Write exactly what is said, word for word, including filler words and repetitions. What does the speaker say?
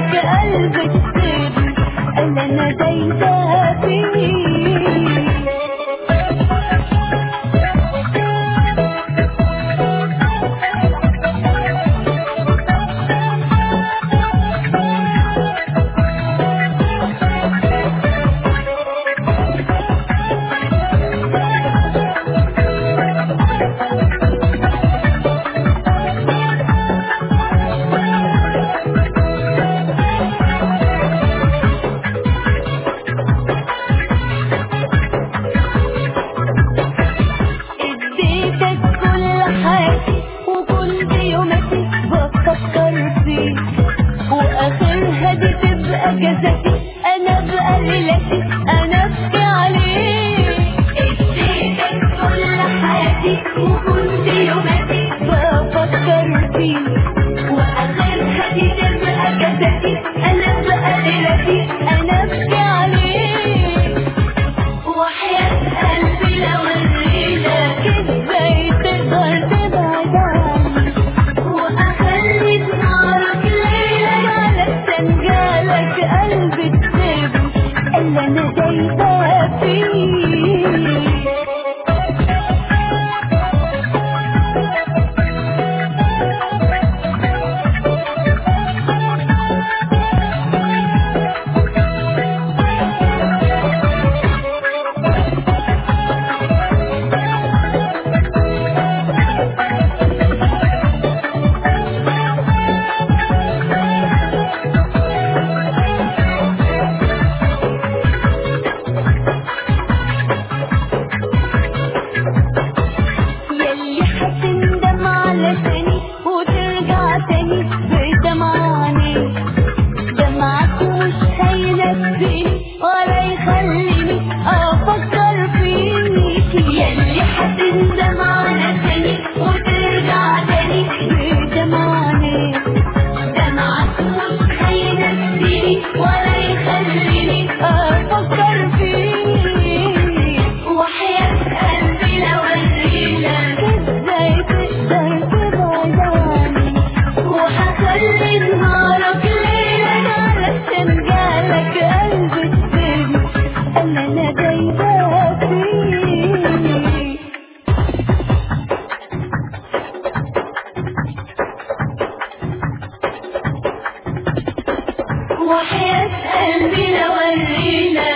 جالك قلبك سيبني اللي انا دايبة فيه. واخرها دي تبقى جزاتي انا بقى ليلتي انا ابكي عليك. اديتك كل حياتي وكنت يوماتي بفكر فيك واخرها دي تبقى جزاتي انا بقى ليلتي انا ابكي عليك. وحياة قلبي لو اريلك ازاي تقدر تبعد عني واخلي نهارك جالك قلبي تسيبني اللي انا دايبة فيه. وترجع تاني بدمعاني دمعك مش هينسيني ولا يخليني افكر فيك. ياللي هتندم على تاني وترجع تاني بدمعاني دمعك مش هينسيني ولا يخليني افكر فيك. وحياة قلبي لو اريلك ازاي تقدر وحخلي نهارك ليلة علشان جالك قلبي تسيبني اللي انا دايبة فيه. وحياة قلبي لو اريلك